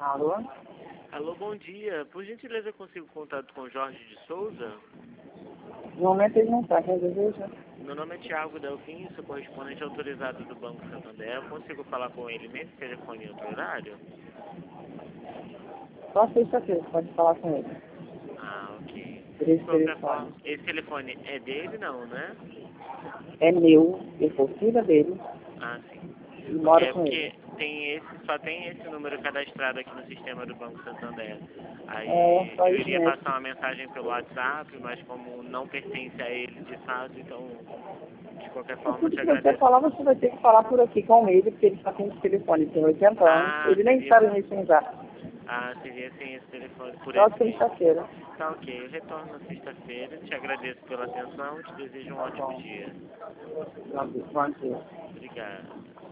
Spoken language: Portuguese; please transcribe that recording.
Alô? Alô, bom dia. Por gentileza, eu consigo contato com Jorge de Souza? No momento ele não está, quer deseja? Meu nome é Thiago Delfim, sou correspondente autorizado do Banco Santander. Eu consigo falar com ele mesmo que telefone em outro horário? Só sexta-feira, pode falar com ele. Ah, ok. Por De esse qualquer telefone. forma, esse telefone é dele, não, né? É meu, eu sou filha dele Ah, sim. e moro É com ele. porque só tem esse número cadastrado aqui no sistema do Banco Santander. É, Aí só eu isso iria mesmo. passar uma mensagem pelo WhatsApp, mas como não pertence a ele de fato, então de qualquer forma eu Tudo te que você agradeço. falar, você vai ter que falar por aqui com ele, porque ele só tem esse telefone, tem 80 anos. Ah, Ele nem seria. sabe mexer em zap. Ah, seria sem esse telefone por Só esse meio. sexta-feira. Tá ok, eu retorno na sexta-feira. Te agradeço pela atenção e te desejo um Tá ótimo bom. dia. Bom dia. Obrigado.